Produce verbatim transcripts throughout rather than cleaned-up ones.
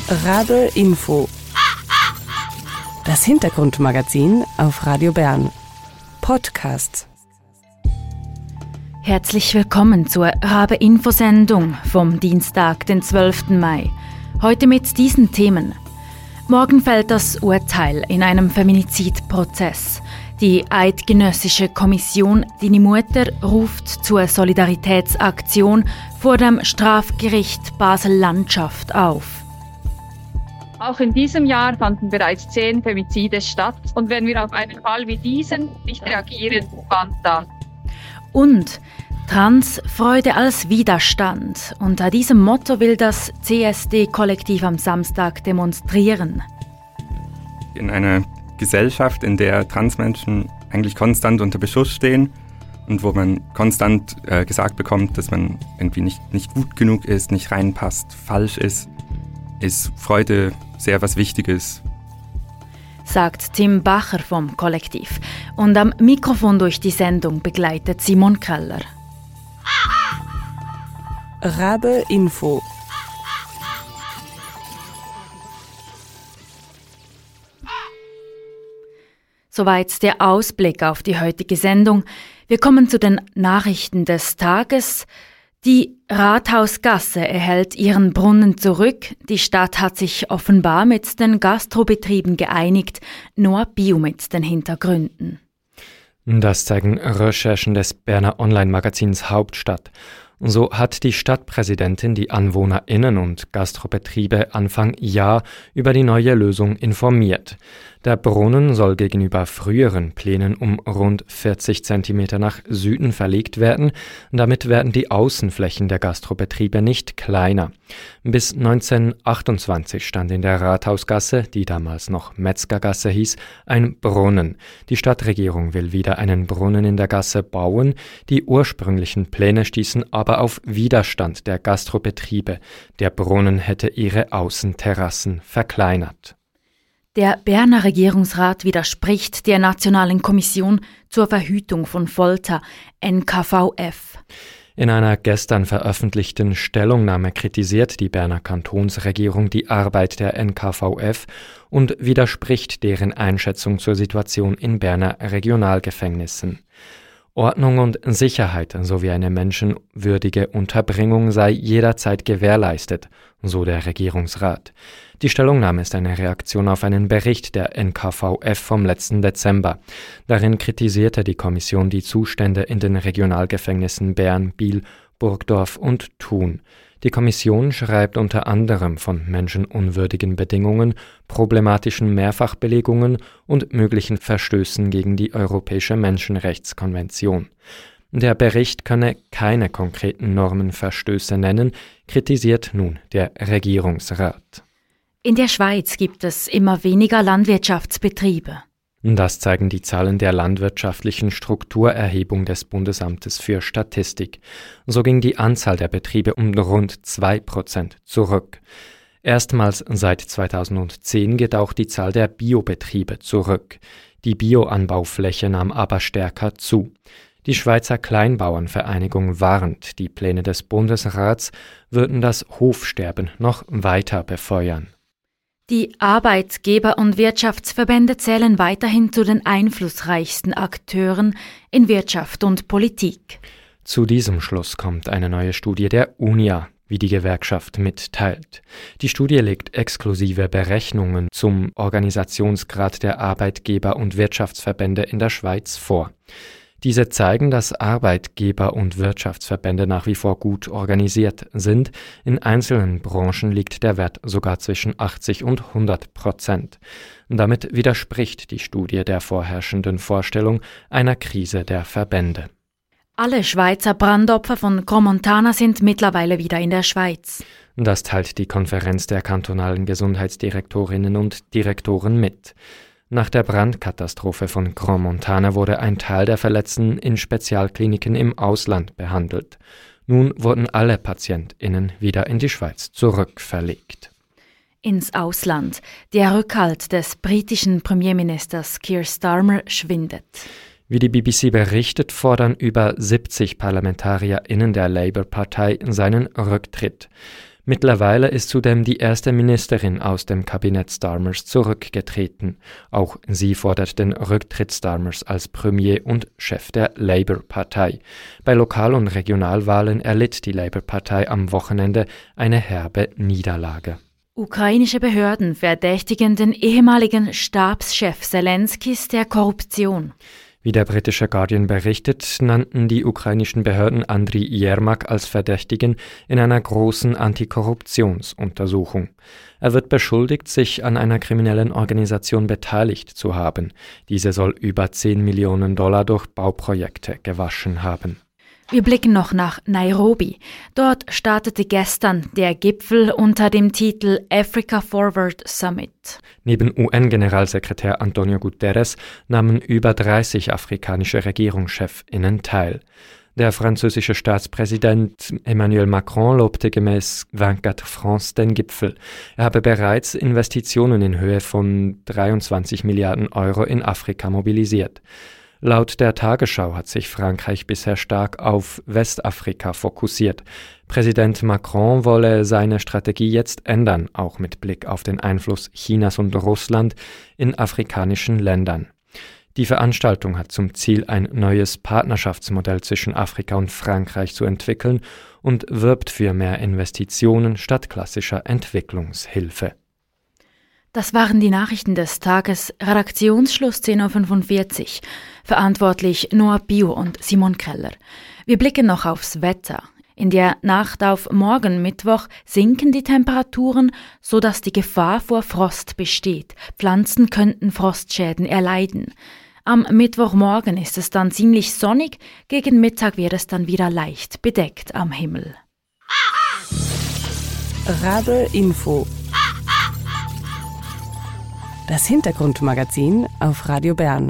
Rabe Info. Das Hintergrundmagazin auf Radio Bern. Podcast. Herzlich willkommen zur Rabe-Info-Sendung vom Dienstag, den zwölften Mai. Heute mit diesen Themen. Morgen fällt das Urteil in einem Feminizidprozess. Die Eidgenössische Kommission Deine Mutter ruft zur Solidaritätsaktion vor dem Strafgericht Basel-Landschaft auf. Auch in diesem Jahr fanden bereits zehn Femizide statt. Und wenn wir auf einen Fall wie diesen nicht reagieren, wann dann? Und Transfreude als Widerstand. Unter diesem Motto will das C S D-Kollektiv am Samstag demonstrieren. In einer Gesellschaft, in der Transmenschen eigentlich konstant unter Beschuss stehen und wo man konstant äh, gesagt bekommt, dass man irgendwie nicht, nicht gut genug ist, nicht reinpasst, falsch ist, ist Freude sehr was Wichtiges. Sagt Tim Bacher vom Kollektiv. Und am Mikrofon durch die Sendung begleitet Simon Keller. Rabe Info. Soweit der Ausblick auf die heutige Sendung. Wir kommen zu den Nachrichten des Tages. Die Rathausgasse erhält ihren Brunnen zurück. Die Stadt hat sich offenbar mit den Gastrobetrieben geeinigt. Noah Bio mit den Hintergründen. Das zeigen Recherchen des Berner Online-Magazins Hauptstadt. So hat die Stadtpräsidentin die AnwohnerInnen und Gastrobetriebe Anfang Jahr über die neue Lösung informiert. Der Brunnen soll gegenüber früheren Plänen um rund vierzig Zentimeter nach Süden verlegt werden. Damit werden die Außenflächen der Gastrobetriebe nicht kleiner. Bis neunzehnhundertachtundzwanzig stand in der Rathausgasse, die damals noch Metzgergasse hieß, ein Brunnen. Die Stadtregierung will wieder einen Brunnen in der Gasse bauen. Die ursprünglichen Pläne stießen aber auf Widerstand der Gastrobetriebe. Der Brunnen hätte ihre Außenterrassen verkleinert. Der Berner Regierungsrat widerspricht der Nationalen Kommission zur Verhütung von Folter, N K V F. In einer gestern veröffentlichten Stellungnahme kritisiert die Berner Kantonsregierung die Arbeit der N K V F und widerspricht deren Einschätzung zur Situation in Berner Regionalgefängnissen. Ordnung und Sicherheit sowie eine menschenwürdige Unterbringung sei jederzeit gewährleistet, so der Regierungsrat. Die Stellungnahme ist eine Reaktion auf einen Bericht der N K V F vom letzten Dezember. Darin kritisierte die Kommission die Zustände in den Regionalgefängnissen Bern, Biel, Burgdorf und Thun. Die Kommission schreibt unter anderem von menschenunwürdigen Bedingungen, problematischen Mehrfachbelegungen und möglichen Verstößen gegen die Europäische Menschenrechtskonvention. Der Bericht könne keine konkreten Normenverstöße nennen, kritisiert nun der Regierungsrat. In der Schweiz gibt es immer weniger Landwirtschaftsbetriebe. Das zeigen die Zahlen der landwirtschaftlichen Strukturerhebung des Bundesamtes für Statistik. So ging die Anzahl der Betriebe um rund zwei Prozent zurück. Erstmals seit zweitausendzehn geht auch die Zahl der Biobetriebe zurück. Die Bioanbaufläche nahm aber stärker zu. Die Schweizer Kleinbauernvereinigung warnt, die Pläne des Bundesrats würden das Hofsterben noch weiter befeuern. Die Arbeitgeber- und Wirtschaftsverbände zählen weiterhin zu den einflussreichsten Akteuren in Wirtschaft und Politik. Zu diesem Schluss kommt eine neue Studie der UNIA, wie die Gewerkschaft mitteilt. Die Studie legt exklusive Berechnungen zum Organisationsgrad der Arbeitgeber- und Wirtschaftsverbände in der Schweiz vor. Diese zeigen, dass Arbeitgeber- und Wirtschaftsverbände nach wie vor gut organisiert sind. In einzelnen Branchen liegt der Wert sogar zwischen achtzig und hundert Prozent. Damit widerspricht die Studie der vorherrschenden Vorstellung einer Krise der Verbände. Alle Schweizer Brandopfer von Crans-Montana sind mittlerweile wieder in der Schweiz. Das teilt die Konferenz der kantonalen Gesundheitsdirektorinnen und Direktoren mit. Nach der Brandkatastrophe von Crans-Montana wurde ein Teil der Verletzten in Spezialkliniken im Ausland behandelt. Nun wurden alle PatientInnen wieder in die Schweiz zurückverlegt. Ins Ausland. Der Rückhalt des britischen Premierministers Keir Starmer schwindet. Wie die B B C berichtet, fordern über siebzig ParlamentarierInnen der Labour-Partei seinen Rücktritt. Mittlerweile ist zudem die erste Ministerin aus dem Kabinett Starmers zurückgetreten. Auch sie fordert den Rücktritt Starmers als Premier und Chef der Labour-Partei. Bei Lokal- und Regionalwahlen erlitt die Labour-Partei am Wochenende eine herbe Niederlage. Ukrainische Behörden verdächtigen den ehemaligen Stabschef Selenskys der Korruption. Wie der britische Guardian berichtet, nannten die ukrainischen Behörden Andriy Yermak als Verdächtigen in einer großen Antikorruptionsuntersuchung. Er wird beschuldigt, sich an einer kriminellen Organisation beteiligt zu haben. Diese soll über zehn Millionen Dollar durch Bauprojekte gewaschen haben. Wir blicken noch nach Nairobi. Dort startete gestern der Gipfel unter dem Titel Africa Forward Summit. Neben U N-Generalsekretär Antonio Guterres nahmen über dreißig afrikanische Regierungschefinnen teil. Der französische Staatspräsident Emmanuel Macron lobte gemäß vierundzwanzig France den Gipfel. Er habe bereits Investitionen in Höhe von dreiundzwanzig Milliarden Euro in Afrika mobilisiert. Laut der Tagesschau hat sich Frankreich bisher stark auf Westafrika fokussiert. Präsident Macron wolle seine Strategie jetzt ändern, auch mit Blick auf den Einfluss Chinas und Russland in afrikanischen Ländern. Die Veranstaltung hat zum Ziel, ein neues Partnerschaftsmodell zwischen Afrika und Frankreich zu entwickeln und wirbt für mehr Investitionen statt klassischer Entwicklungshilfe. Das waren die Nachrichten des Tages. Redaktionsschluss zehn Uhr fünfundvierzig. Verantwortlich Noah Bio und Simon Keller. Wir blicken noch aufs Wetter. In der Nacht auf morgen Mittwoch sinken die Temperaturen, sodass die Gefahr vor Frost besteht. Pflanzen könnten Frostschäden erleiden. Am Mittwochmorgen ist es dann ziemlich sonnig, gegen Mittag wird es dann wieder leicht bedeckt am Himmel. Rabe Info. Das Hintergrundmagazin auf Radio Bern.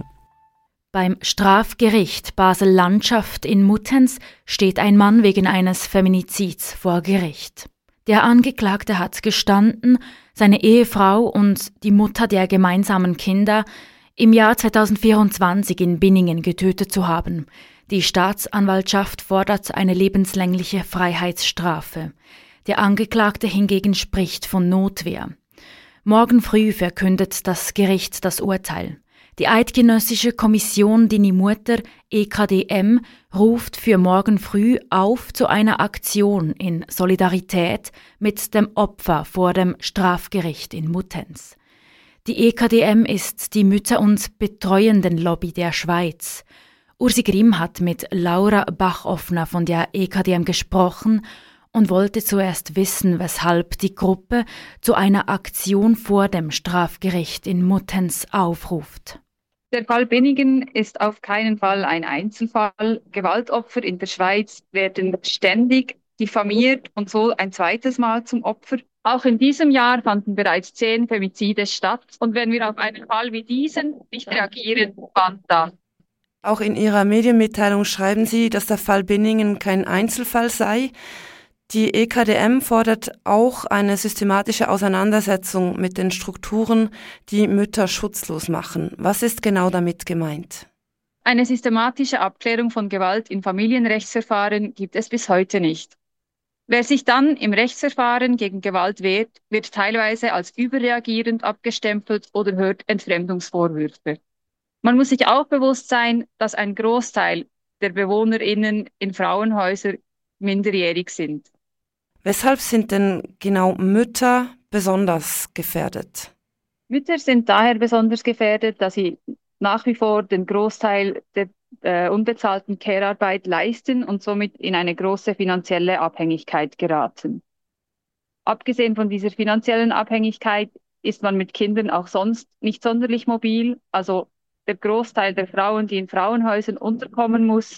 Beim Strafgericht Basel-Landschaft in Muttenz steht ein Mann wegen eines Feminizids vor Gericht. Der Angeklagte hat gestanden, seine Ehefrau und die Mutter der gemeinsamen Kinder im Jahr zweitausendvierundzwanzig in Binningen getötet zu haben. Die Staatsanwaltschaft fordert eine lebenslängliche Freiheitsstrafe. Der Angeklagte hingegen spricht von Notwehr. Morgen früh verkündet das Gericht das Urteil. Die Eidgenössische Kommission Dini Mutter E K D M ruft für morgen früh auf zu einer Aktion in Solidarität mit dem Opfer vor dem Strafgericht in Muttenz. Die E K D M ist die Mütter- und Betreuenden-Lobby der Schweiz. Ursi Grimm hat mit Laura Bachoffner von der E K D M gesprochen und wollte zuerst wissen, weshalb die Gruppe zu einer Aktion vor dem Strafgericht in Muttenz aufruft. Der Fall Binningen ist auf keinen Fall ein Einzelfall. Gewaltopfer in der Schweiz werden ständig diffamiert und so ein zweites Mal zum Opfer. Auch in diesem Jahr fanden bereits zehn Femizide statt. Und wenn wir auf einen Fall wie diesen nicht reagieren, wann dann? Auch in Ihrer Medienmitteilung schreiben Sie, dass der Fall Binningen kein Einzelfall sei. Die E K D M fordert auch eine systematische Auseinandersetzung mit den Strukturen, die Mütter schutzlos machen. Was ist genau damit gemeint? Eine systematische Abklärung von Gewalt in Familienrechtsverfahren gibt es bis heute nicht. Wer sich dann im Rechtsverfahren gegen Gewalt wehrt, wird teilweise als überreagierend abgestempelt oder hört Entfremdungsvorwürfe. Man muss sich auch bewusst sein, dass ein Großteil der BewohnerInnen in Frauenhäusern minderjährig sind. Weshalb sind denn genau Mütter besonders gefährdet? Mütter sind daher besonders gefährdet, dass sie nach wie vor den Großteil der äh, unbezahlten Care-Arbeit leisten und somit in eine große finanzielle Abhängigkeit geraten. Abgesehen von dieser finanziellen Abhängigkeit ist man mit Kindern auch sonst nicht sonderlich mobil. Also der Großteil der Frauen, die in Frauenhäusern unterkommen muss,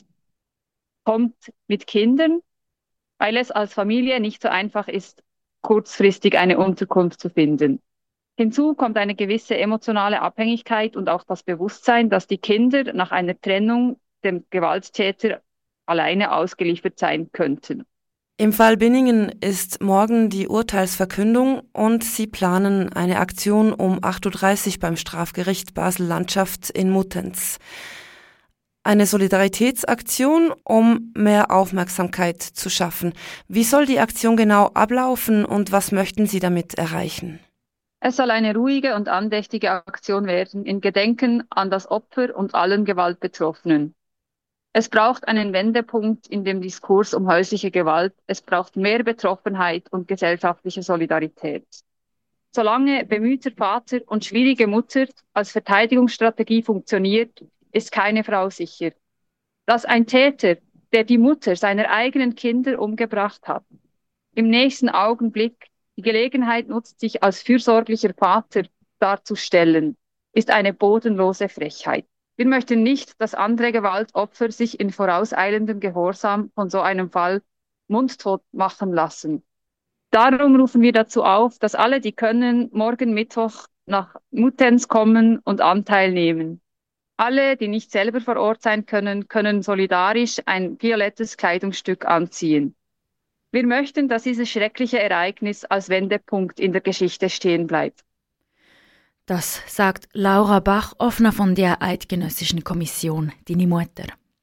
kommt mit Kindern, weil es als Familie nicht so einfach ist, kurzfristig eine Unterkunft zu finden. Hinzu kommt eine gewisse emotionale Abhängigkeit und auch das Bewusstsein, dass die Kinder nach einer Trennung dem Gewalttäter alleine ausgeliefert sein könnten. Im Fall Binningen ist morgen die Urteilsverkündung und Sie planen eine Aktion um acht Uhr dreißig beim Strafgericht Basel-Landschaft in Muttenz. eine Solidaritätsaktion, um mehr Aufmerksamkeit zu schaffen. Wie soll die Aktion genau ablaufen und was möchten Sie damit erreichen? Es soll eine ruhige und andächtige Aktion werden, in Gedenken an das Opfer und allen Gewaltbetroffenen. Es braucht einen Wendepunkt in dem Diskurs um häusliche Gewalt. Es braucht mehr Betroffenheit und gesellschaftliche Solidarität. Solange bemühter Vater und schwierige Mutter als Verteidigungsstrategie funktioniert, ist keine Frau sicher. Dass ein Täter, der die Mutter seiner eigenen Kinder umgebracht hat, im nächsten Augenblick die Gelegenheit nutzt, sich als fürsorglicher Vater darzustellen, ist eine bodenlose Frechheit. Wir möchten nicht, dass andere Gewaltopfer sich in vorauseilendem Gehorsam von so einem Fall mundtot machen lassen. Darum rufen wir dazu auf, dass alle, die können, morgen Mittwoch nach Muttenz kommen und Anteil nehmen. Alle, die nicht selber vor Ort sein können, können solidarisch ein violettes Kleidungsstück anziehen. Wir möchten, dass dieses schreckliche Ereignis als Wendepunkt in der Geschichte stehen bleibt. Das sagt Laura Bach, Offner von der Eidgenössischen Kommission Deine Mutter.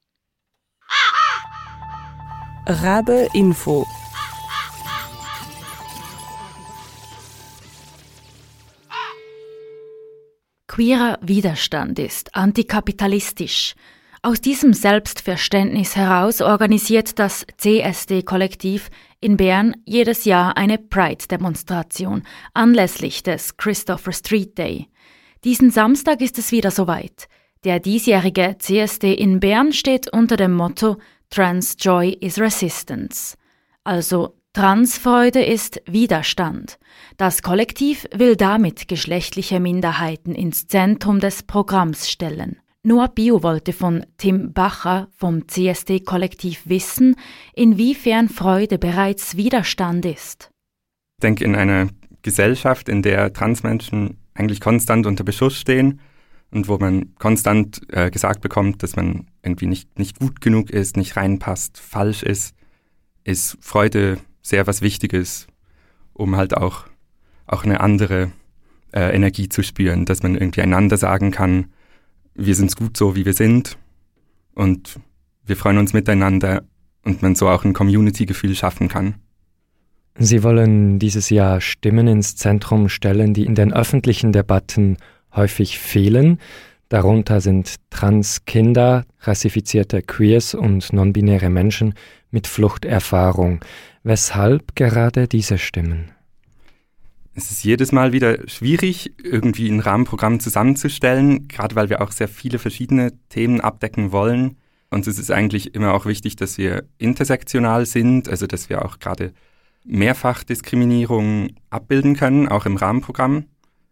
Rabe Info. Queerer Widerstand ist antikapitalistisch. Aus diesem Selbstverständnis heraus organisiert das C S D-Kollektiv in Bern jedes Jahr eine Pride-Demonstration anlässlich des Christopher Street Day. Diesen Samstag ist es wieder soweit. Der diesjährige C S D in Bern steht unter dem Motto Trans Joy is Resistance. Also Transfreude ist Widerstand. Das Kollektiv will damit geschlechtliche Minderheiten ins Zentrum des Programms stellen. Noah Bio wollte von Tim Bacher vom C S D-Kollektiv wissen, inwiefern Freude bereits Widerstand ist. Ich denke, in einer Gesellschaft, in der Transmenschen eigentlich konstant unter Beschuss stehen und wo man konstant äh, gesagt bekommt, dass man irgendwie nicht, nicht gut genug ist, nicht reinpasst, falsch ist, ist Freude sehr was Wichtiges, um halt auch, auch eine andere äh, Energie zu spüren, dass man irgendwie einander sagen kann, wir sind's gut so, wie wir sind und wir freuen uns miteinander und man so auch ein Community-Gefühl schaffen kann. Sie wollen dieses Jahr Stimmen ins Zentrum stellen, die in den öffentlichen Debatten häufig fehlen. Darunter sind Transkinder, rassifizierte Queers und non-binäre Menschen mit Fluchterfahrung. Weshalb gerade diese Stimmen? Es ist jedes Mal wieder schwierig, irgendwie ein Rahmenprogramm zusammenzustellen, gerade weil wir auch sehr viele verschiedene Themen abdecken wollen. Und es ist eigentlich immer auch wichtig, dass wir intersektional sind, also dass wir auch gerade Mehrfachdiskriminierung abbilden können, auch im Rahmenprogramm.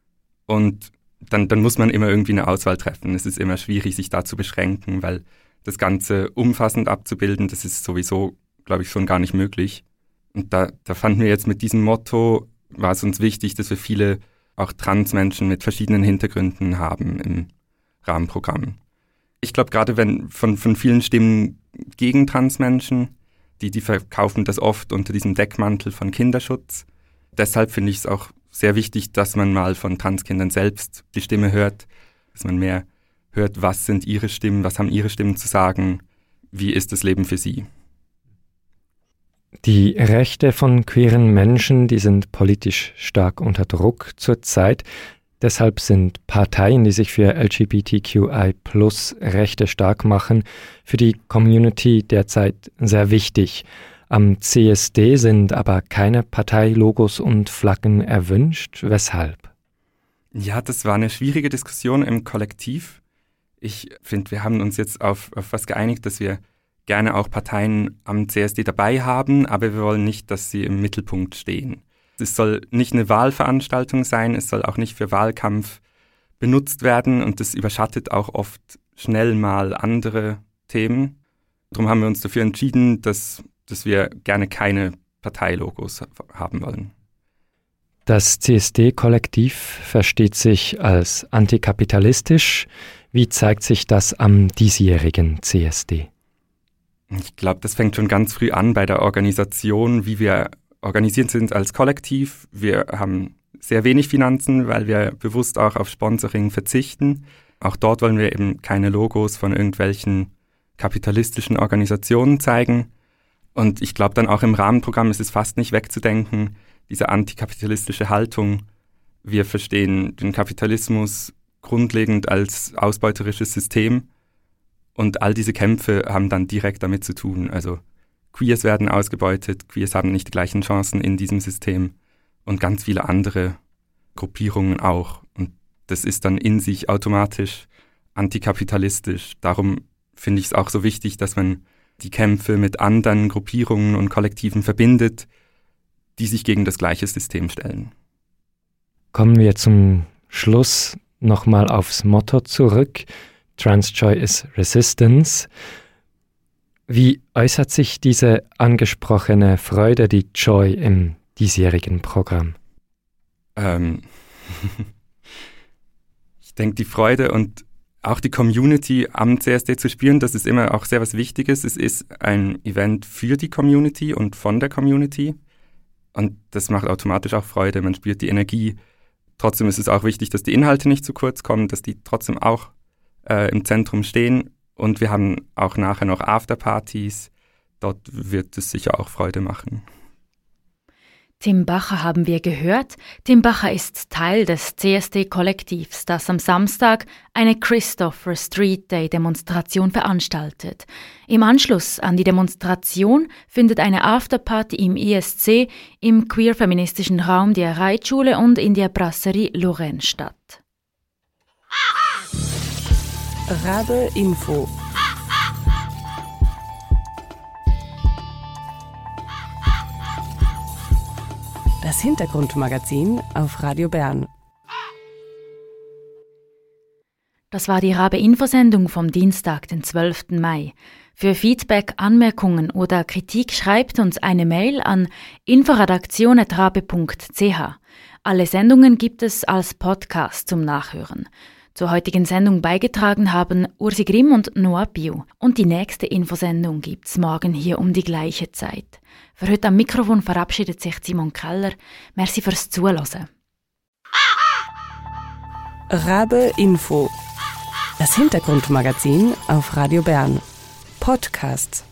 Und dann, dann muss man immer irgendwie eine Auswahl treffen. Es ist immer schwierig, sich da zu beschränken, weil das Ganze umfassend abzubilden, das ist sowieso, glaube ich, schon gar nicht möglich. Und da, da fanden wir jetzt mit diesem Motto, war es uns wichtig, dass wir viele auch Transmenschen mit verschiedenen Hintergründen haben im Rahmenprogramm. Ich glaube, gerade wenn von, von vielen Stimmen gegen Transmenschen, die, die verkaufen das oft unter diesem Deckmantel von Kinderschutz. Deshalb finde ich es auch sehr wichtig, dass man mal von Transkindern selbst die Stimme hört, dass man mehr hört, was sind ihre Stimmen, was haben ihre Stimmen zu sagen, wie ist das Leben für sie. Die Rechte von queeren Menschen, die sind politisch stark unter Druck zurzeit. Deshalb sind Parteien, die sich für L G B T Q I Plus Rechte stark machen, für die Community derzeit sehr wichtig. Am C S D sind aber keine Parteilogos und Flaggen erwünscht. Weshalb? Ja, das war eine schwierige Diskussion im Kollektiv. Ich finde, wir haben uns jetzt auf, auf was geeinigt, dass wir gerne auch Parteien am C S D dabei haben, aber wir wollen nicht, dass sie im Mittelpunkt stehen. Es soll nicht eine Wahlveranstaltung sein, es soll auch nicht für Wahlkampf benutzt werden und das überschattet auch oft schnell mal andere Themen. Darum haben wir uns dafür entschieden, dass, dass wir gerne keine Parteilogos haben wollen. Das C S D-Kollektiv versteht sich als antikapitalistisch. Wie zeigt sich das am diesjährigen C S D? Ich glaube, das fängt schon ganz früh an bei der Organisation, wie wir organisiert sind als Kollektiv. Wir haben sehr wenig Finanzen, weil wir bewusst auch auf Sponsoring verzichten. Auch dort wollen wir eben keine Logos von irgendwelchen kapitalistischen Organisationen zeigen. Und ich glaube dann auch im Rahmenprogramm ist es fast nicht wegzudenken, diese antikapitalistische Haltung. Wir verstehen den Kapitalismus grundlegend als ausbeuterisches System und all diese Kämpfe haben dann direkt damit zu tun. Also Queers werden ausgebeutet, Queers haben nicht die gleichen Chancen in diesem System und ganz viele andere Gruppierungen auch. Und das ist dann in sich automatisch antikapitalistisch. Darum finde ich es auch so wichtig, dass man die Kämpfe mit anderen Gruppierungen und Kollektiven verbindet, die sich gegen das gleiche System stellen. Kommen wir zum Schluss nochmal aufs Motto zurück. Transjoy is Resistance. Wie äußert sich diese angesprochene Freude, die Joy im diesjährigen Programm? Ähm, ich denke, die Freude und auch die Community am C S D zu spüren, das ist immer auch sehr was Wichtiges. Es ist ein Event für die Community und von der Community. Und das macht automatisch auch Freude. Man spürt die Energie. Trotzdem ist es auch wichtig, dass die Inhalte nicht zu kurz kommen, dass die trotzdem auch äh, im Zentrum stehen. Und wir haben auch nachher noch Afterpartys. Dort wird es sicher auch Freude machen. Tim Bacher haben wir gehört. Tim Bacher ist Teil des C S D-Kollektivs, das am Samstag eine Christopher Street Day-Demonstration veranstaltet. Im Anschluss an die Demonstration findet eine Afterparty im I S C, im queer-feministischen Raum der Reitschule und in der Brasserie Lorraine statt. Rabe Info. Das Hintergrundmagazin auf Radio Bern. Das war die Rabe-Info-Sendung vom Dienstag, den zwölften Mai. Für Feedback, Anmerkungen oder Kritik schreibt uns eine Mail an inforedaktion at rabe punkt c h. Alle Sendungen gibt es als Podcast zum Nachhören. Zur heutigen Sendung beigetragen haben Ursi Grimm und Noah Biu. Und die nächste Infosendung gibt's morgen hier um die gleiche Zeit. Für heute am Mikrofon verabschiedet sich Simon Keller. Merci fürs Zuhören. Rabe Info. Das Hintergrundmagazin auf Radio Bern. Podcasts.